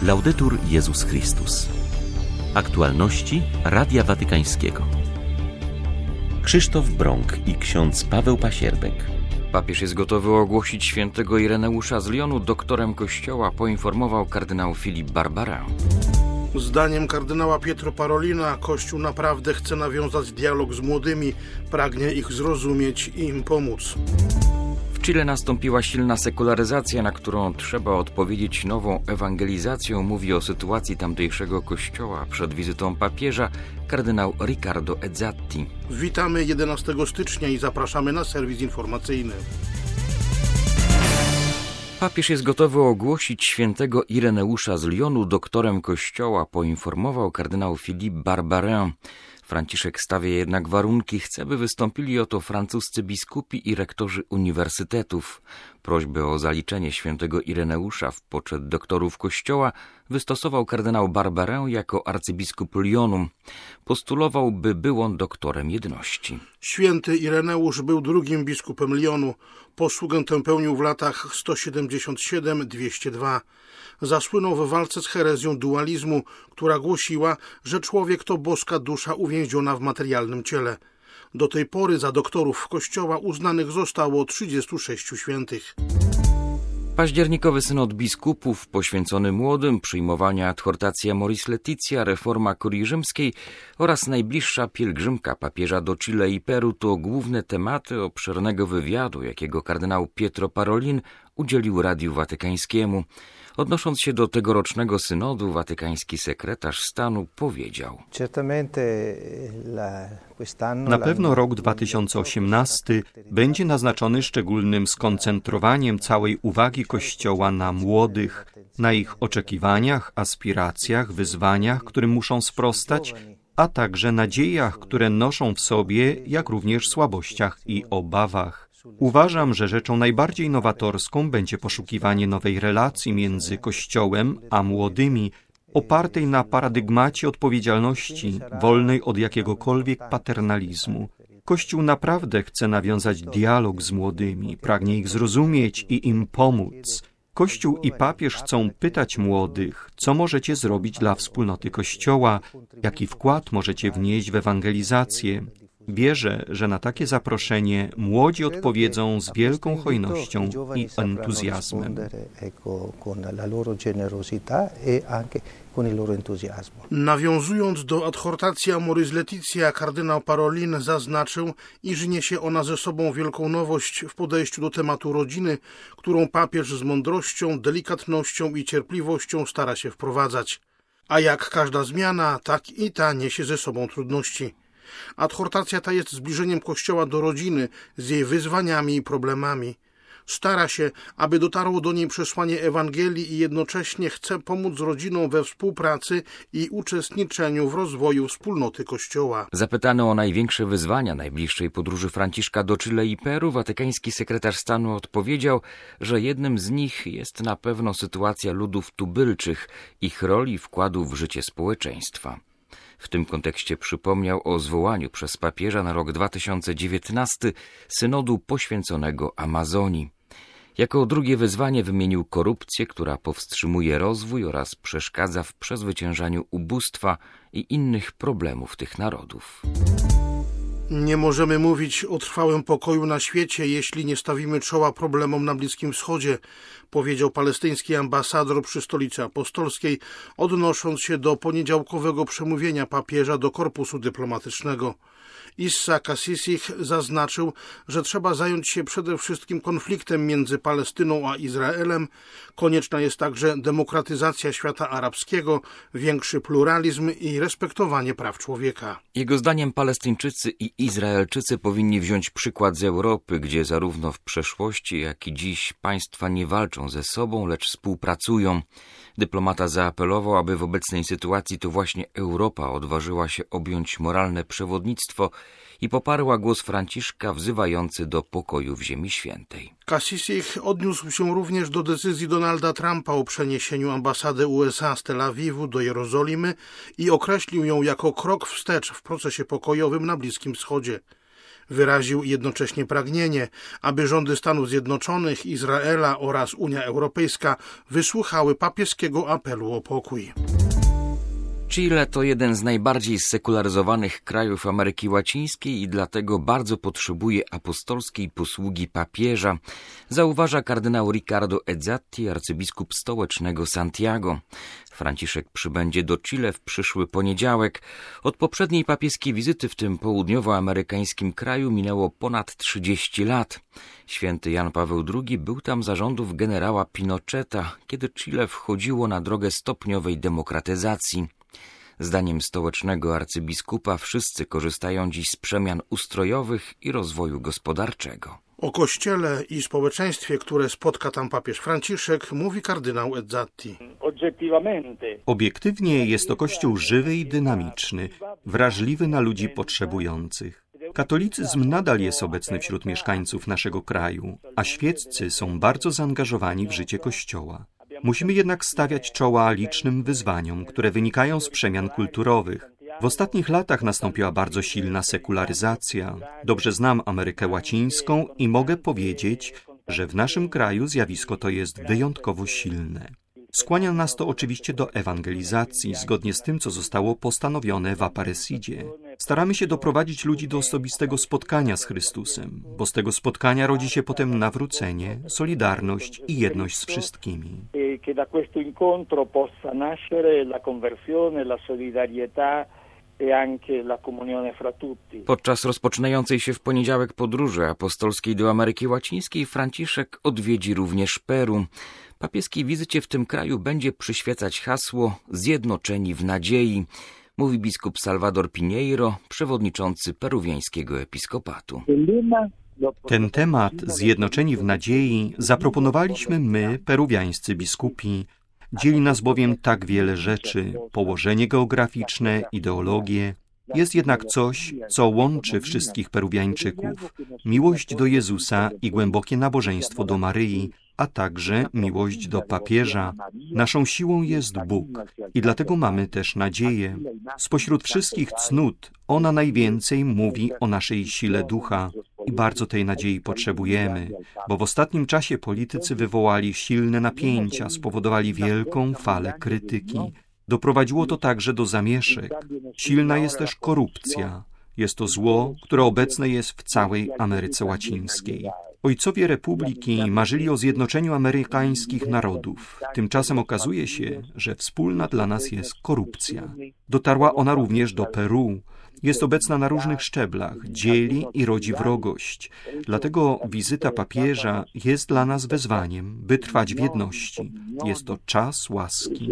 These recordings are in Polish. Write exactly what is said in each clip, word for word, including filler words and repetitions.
Laudetur Jezus Chrystus. Aktualności Radia Watykańskiego. Krzysztof Brąk i ksiądz Paweł Pasierbek. Papież jest gotowy ogłosić świętego Ireneusza z Lyonu doktorem Kościoła, poinformował kardynał Philippe Barbarin. Zdaniem kardynała Pietro Parolina Kościół naprawdę chce nawiązać dialog z młodymi, pragnie ich zrozumieć i im pomóc. W Chile nastąpiła silna sekularyzacja, na którą trzeba odpowiedzieć nową ewangelizacją, mówi o sytuacji tamtejszego kościoła przed wizytą papieża kardynał Riccardo Ezzatti. Witamy jedenastego stycznia i zapraszamy na serwis informacyjny. Papież jest gotowy ogłosić świętego Ireneusza z Lyonu doktorem Kościoła, poinformował kardynał Philippe Barbarin. Franciszek stawia jednak warunki, chce, by wystąpili o to francuscy biskupi i rektorzy uniwersytetów. Prośbę o zaliczenie świętego Ireneusza w poczet doktorów Kościoła wystosował kardynał Barbarin jako arcybiskup Lyonu. Postulował, by był on doktorem jedności. Święty Ireneusz był drugim biskupem Lyonu. Posługę tę pełnił w latach sto siedemdziesiąt siedem do dwieście dwa. Zasłynął w walce z herezją dualizmu, która głosiła, że człowiek to boska dusza uwięziona w materialnym ciele. Do tej pory za doktorów Kościoła uznanych zostało trzydziestu sześciu świętych. Październikowy synod biskupów poświęcony młodym, przyjmowania adhortacji Amoris Laetitia, reforma kurii rzymskiej oraz najbliższa pielgrzymka papieża do Chile i Peru to główne tematy obszernego wywiadu, jakiego kardynał Pietro Parolin udzielił Radiu Watykańskiemu. Odnosząc się do tegorocznego synodu, watykański sekretarz stanu powiedział: Na pewno rok dwa tysiące osiemnasty będzie naznaczony szczególnym skoncentrowaniem całej uwagi Kościoła na młodych, na ich oczekiwaniach, aspiracjach, wyzwaniach, którym muszą sprostać, a także nadziejach, które noszą w sobie, jak również słabościach i obawach. Uważam, że rzeczą najbardziej nowatorską będzie poszukiwanie nowej relacji między Kościołem a młodymi, opartej na paradygmacie odpowiedzialności, wolnej od jakiegokolwiek paternalizmu. Kościół naprawdę chce nawiązać dialog z młodymi, pragnie ich zrozumieć i im pomóc. Kościół i papież chcą pytać młodych, co możecie zrobić dla wspólnoty Kościoła, jaki wkład możecie wnieść w ewangelizację. Wierzę, że na takie zaproszenie młodzi odpowiedzą z wielką hojnością i entuzjazmem. Nawiązując do adhortacji Amoris Laetitia, kardynał Parolin zaznaczył, iż niesie ona ze sobą wielką nowość w podejściu do tematu rodziny, którą papież z mądrością, delikatnością i cierpliwością stara się wprowadzać. A jak każda zmiana, tak i ta niesie ze sobą trudności. Adhortacja ta jest zbliżeniem Kościoła do rodziny z jej wyzwaniami i problemami. Stara się, aby dotarło do niej przesłanie Ewangelii i jednocześnie chce pomóc rodzinom we współpracy i uczestniczeniu w rozwoju wspólnoty Kościoła. Zapytany o największe wyzwania najbliższej podróży Franciszka do Chile i Peru, watykański sekretarz stanu odpowiedział, że jednym z nich jest na pewno sytuacja ludów tubylczych, ich roli i wkładu w życie społeczeństwa. W tym kontekście przypomniał o zwołaniu przez papieża na rok dwa tysiące dziewiętnasty synodu poświęconego Amazonii. Jako drugie wyzwanie wymienił korupcję, która powstrzymuje rozwój oraz przeszkadza w przezwyciężaniu ubóstwa i innych problemów tych narodów. Nie możemy mówić o trwałym pokoju na świecie, jeśli nie stawimy czoła problemom na Bliskim Wschodzie, powiedział palestyński ambasador przy Stolicy Apostolskiej, odnosząc się do poniedziałkowego przemówienia papieża do korpusu dyplomatycznego. Issa Kassisich zaznaczył, że trzeba zająć się przede wszystkim konfliktem między Palestyną a Izraelem. Konieczna jest także demokratyzacja świata arabskiego, większy pluralizm i respektowanie praw człowieka. Jego zdaniem Palestyńczycy i Izraelczycy powinni wziąć przykład z Europy, gdzie zarówno w przeszłości, jak i dziś państwa nie walczą ze sobą, lecz współpracują. Dyplomata zaapelował, aby w obecnej sytuacji to właśnie Europa odważyła się objąć moralne przewodnictwo i poparła głos Franciszka wzywający do pokoju w Ziemi Świętej. Kassisich odniósł się również do decyzji Donalda Trumpa o przeniesieniu ambasady U S A z Tel Awiwu do Jerozolimy i określił ją jako krok wstecz w procesie pokojowym na Bliskim Wschodzie. Wyraził jednocześnie pragnienie, aby rządy Stanów Zjednoczonych, Izraela oraz Unia Europejska wysłuchały papieskiego apelu o pokój. Chile to jeden z najbardziej sekularyzowanych krajów Ameryki Łacińskiej i dlatego bardzo potrzebuje apostolskiej posługi papieża, zauważa kardynał Ricardo Ezzatti, arcybiskup stołecznego Santiago. Franciszek przybędzie do Chile w przyszły poniedziałek. Od poprzedniej papieskiej wizyty w tym południowoamerykańskim kraju minęło ponad trzydzieści lat. Święty Jan Paweł drugi był tam za rządów generała Pinocheta, kiedy Chile wchodziło na drogę stopniowej demokratyzacji. Zdaniem stołecznego arcybiskupa wszyscy korzystają dziś z przemian ustrojowych i rozwoju gospodarczego. O Kościele i społeczeństwie, które spotka tam papież Franciszek, mówi kardynał Ezzatti. Obiektywnie jest to Kościół żywy i dynamiczny, wrażliwy na ludzi potrzebujących. Katolicyzm nadal jest obecny wśród mieszkańców naszego kraju, a świeccy są bardzo zaangażowani w życie Kościoła. Musimy jednak stawiać czoła licznym wyzwaniom, które wynikają z przemian kulturowych. W ostatnich latach nastąpiła bardzo silna sekularyzacja. Dobrze znam Amerykę Łacińską i mogę powiedzieć, że w naszym kraju zjawisko to jest wyjątkowo silne. Skłania nas to oczywiście do ewangelizacji, zgodnie z tym, co zostało postanowione w Aparecidzie. Staramy się doprowadzić ludzi do osobistego spotkania z Chrystusem, bo z tego spotkania rodzi się potem nawrócenie, solidarność i jedność z wszystkimi. Podczas rozpoczynającej się w poniedziałek podróży apostolskiej do Ameryki Łacińskiej Franciszek odwiedzi również Peru. Papieskiej wizycie w tym kraju będzie przyświecać hasło „Zjednoczeni w nadziei”, mówi biskup Salvador Pinheiro, przewodniczący peruwiańskiego episkopatu. Ten temat, Zjednoczeni w nadziei, zaproponowaliśmy my, peruwiańscy biskupi. Dzieli nas bowiem tak wiele rzeczy, położenie geograficzne, ideologie. Jest jednak coś, co łączy wszystkich Peruwiańczyków. Miłość do Jezusa i głębokie nabożeństwo do Maryi, a także miłość do papieża. Naszą siłą jest Bóg i dlatego mamy też nadzieję. Spośród wszystkich cnót ona najwięcej mówi o naszej sile ducha i bardzo tej nadziei potrzebujemy, bo w ostatnim czasie politycy wywołali silne napięcia, spowodowali wielką falę krytyki. Doprowadziło to także do zamieszek. Silna jest też korupcja. Jest to zło, które obecne jest w całej Ameryce Łacińskiej. Ojcowie Republiki marzyli o zjednoczeniu amerykańskich narodów. Tymczasem okazuje się, że wspólna dla nas jest korupcja. Dotarła ona również do Peru. Jest obecna na różnych szczeblach, dzieli i rodzi wrogość. Dlatego wizyta papieża jest dla nas wezwaniem, by trwać w jedności. Jest to czas łaski.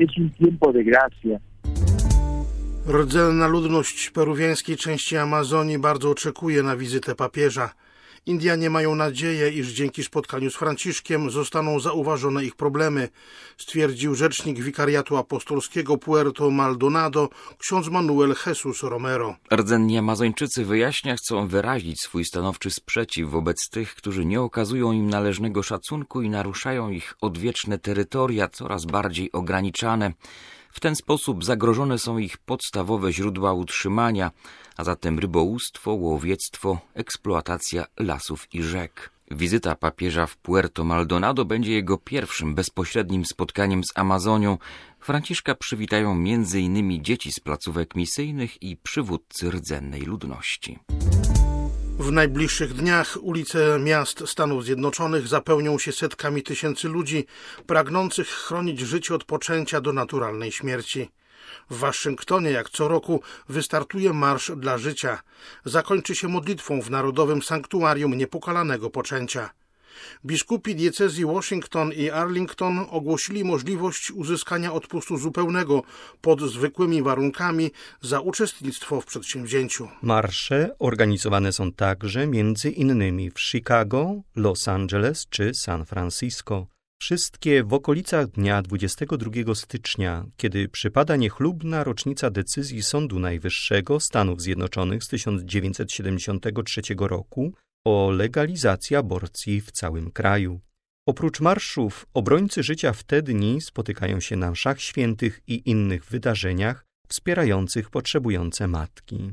Rdzenna ludność peruwiańskiej części Amazonii bardzo oczekuje na wizytę papieża. Indianie mają nadzieję, iż dzięki spotkaniu z Franciszkiem zostaną zauważone ich problemy, stwierdził rzecznik Wikariatu Apostolskiego Puerto Maldonado, ksiądz Manuel Jesus Romero. Rdzenni Amazończycy, wyjaśnia, chcą wyrazić swój stanowczy sprzeciw wobec tych, którzy nie okazują im należnego szacunku i naruszają ich odwieczne terytoria, coraz bardziej ograniczane. W ten sposób zagrożone są ich podstawowe źródła utrzymania, a zatem rybołówstwo, łowiectwo, eksploatacja lasów i rzek. Wizyta papieża w Puerto Maldonado będzie jego pierwszym bezpośrednim spotkaniem z Amazonią. Franciszka przywitają między innymi dzieci z placówek misyjnych i przywódcy rdzennej ludności. W najbliższych dniach ulice miast Stanów Zjednoczonych zapełnią się setkami tysięcy ludzi pragnących chronić życie od poczęcia do naturalnej śmierci. W Waszyngtonie, jak co roku, wystartuje Marsz dla Życia. Zakończy się modlitwą w Narodowym Sanktuarium Niepokalanego Poczęcia. Biskupi diecezji Washington i Arlington ogłosili możliwość uzyskania odpustu zupełnego pod zwykłymi warunkami za uczestnictwo w przedsięwzięciu. Marsze organizowane są także między innymi w Chicago, Los Angeles czy San Francisco. Wszystkie w okolicach dnia dwudziestego drugiego stycznia, kiedy przypada niechlubna rocznica decyzji Sądu Najwyższego Stanów Zjednoczonych z tysiąc dziewięćset siedemdziesiątego trzeciego roku o legalizacji aborcji w całym kraju. Oprócz marszów, obrońcy życia w te dni spotykają się na mszach świętych i innych wydarzeniach wspierających potrzebujące matki.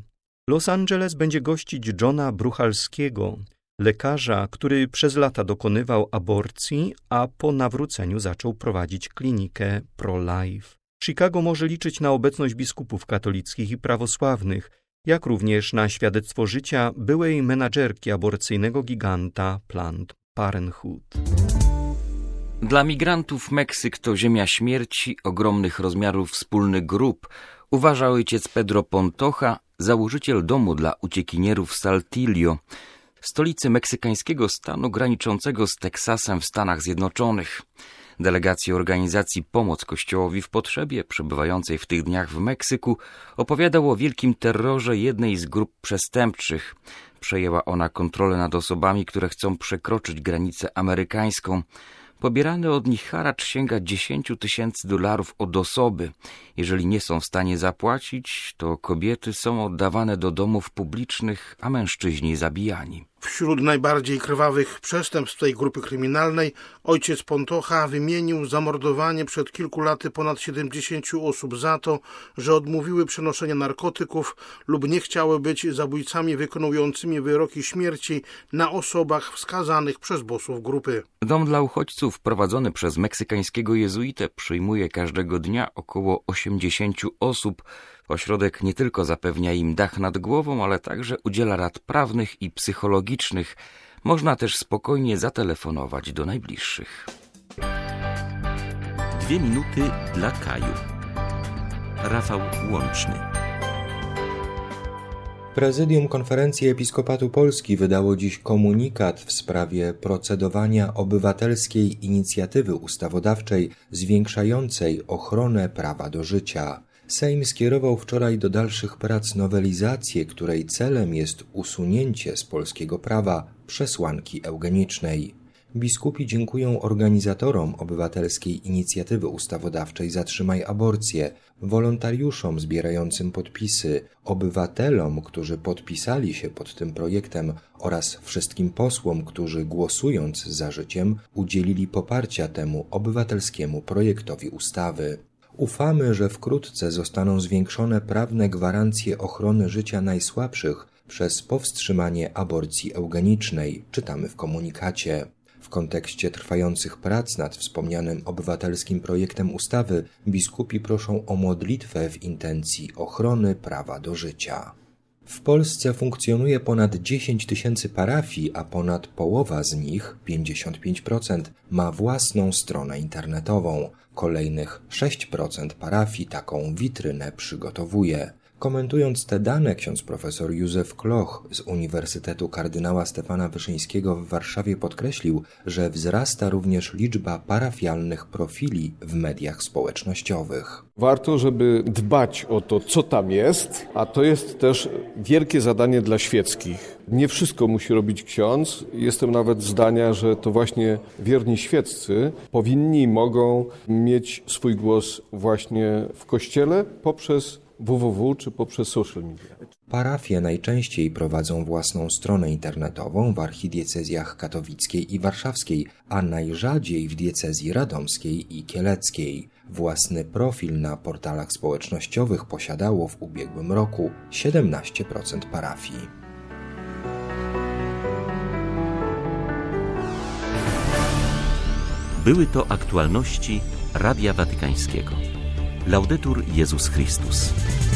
Los Angeles będzie gościć Johna Bruchalskiego, lekarza, który przez lata dokonywał aborcji, a po nawróceniu zaczął prowadzić klinikę pro-life. Chicago może liczyć na obecność biskupów katolickich i prawosławnych, jak również na świadectwo życia byłej menadżerki aborcyjnego giganta Planned Parenthood. Dla migrantów Meksyk to ziemia śmierci, ogromnych rozmiarów wspólny grób, uważa ojciec Pedro Pontoja, założyciel domu dla uciekinierów Saltillo, stolicy meksykańskiego stanu graniczącego z Teksasem w Stanach Zjednoczonych. Delegacja organizacji Pomoc Kościołowi w Potrzebie, przebywającej w tych dniach w Meksyku, opowiadał o wielkim terrorze jednej z grup przestępczych. Przejęła ona kontrolę nad osobami, które chcą przekroczyć granicę amerykańską. Pobierany od nich haracz sięga dziesięć tysięcy dolarów od osoby. Jeżeli nie są w stanie zapłacić, to kobiety są oddawane do domów publicznych, a mężczyźni zabijani. Wśród najbardziej krwawych przestępstw tej grupy kryminalnej ojciec Pontoja wymienił zamordowanie przed kilku laty ponad siedemdziesięciu osób za to, że odmówiły przenoszenia narkotyków lub nie chciały być zabójcami wykonującymi wyroki śmierci na osobach wskazanych przez bossów grupy. Dom dla uchodźców prowadzony przez meksykańskiego jezuitę przyjmuje każdego dnia około osiemdziesięciu osób. Ośrodek nie tylko zapewnia im dach nad głową, ale także udziela rad prawnych i psychologicznych. Można też spokojnie zatelefonować do najbliższych. Dwie minuty dla Kaju. Rafał Łączny. Prezydium Konferencji Episkopatu Polski wydało dziś komunikat w sprawie procedowania obywatelskiej inicjatywy ustawodawczej zwiększającej ochronę prawa do życia. Sejm skierował wczoraj do dalszych prac nowelizację, której celem jest usunięcie z polskiego prawa przesłanki eugenicznej. Biskupi dziękują organizatorom obywatelskiej inicjatywy ustawodawczej Zatrzymaj aborcję, wolontariuszom zbierającym podpisy, obywatelom, którzy podpisali się pod tym projektem oraz wszystkim posłom, którzy głosując za życiem udzielili poparcia temu obywatelskiemu projektowi ustawy. Ufamy, że wkrótce zostaną zwiększone prawne gwarancje ochrony życia najsłabszych przez powstrzymanie aborcji eugenicznej, czytamy w komunikacie. W kontekście trwających prac nad wspomnianym obywatelskim projektem ustawy biskupi proszą o modlitwę w intencji ochrony prawa do życia. W Polsce funkcjonuje ponad dziesięć tysięcy parafii, a ponad połowa z nich, pięćdziesiąt pięć procent, ma własną stronę internetową. Kolejnych sześć procent parafii taką witrynę przygotowuje. Komentując te dane, ksiądz profesor Józef Kloch z Uniwersytetu Kardynała Stefana Wyszyńskiego w Warszawie podkreślił, że wzrasta również liczba parafialnych profili w mediach społecznościowych. Warto, żeby dbać o to, co tam jest, a to jest też wielkie zadanie dla świeckich. Nie wszystko musi robić ksiądz. Jestem nawet zdania, że to właśnie wierni świeccy powinni, mogą mieć swój głos właśnie w Kościele poprzez w w w czy poprzez social media. Parafie najczęściej prowadzą własną stronę internetową w archidiecezjach katowickiej i warszawskiej, a najrzadziej w diecezji radomskiej i kieleckiej. Własny profil na portalach społecznościowych posiadało w ubiegłym roku siedemnaście procent parafii. Były to aktualności Radia Watykańskiego. Laudetur Jezus Chrystus.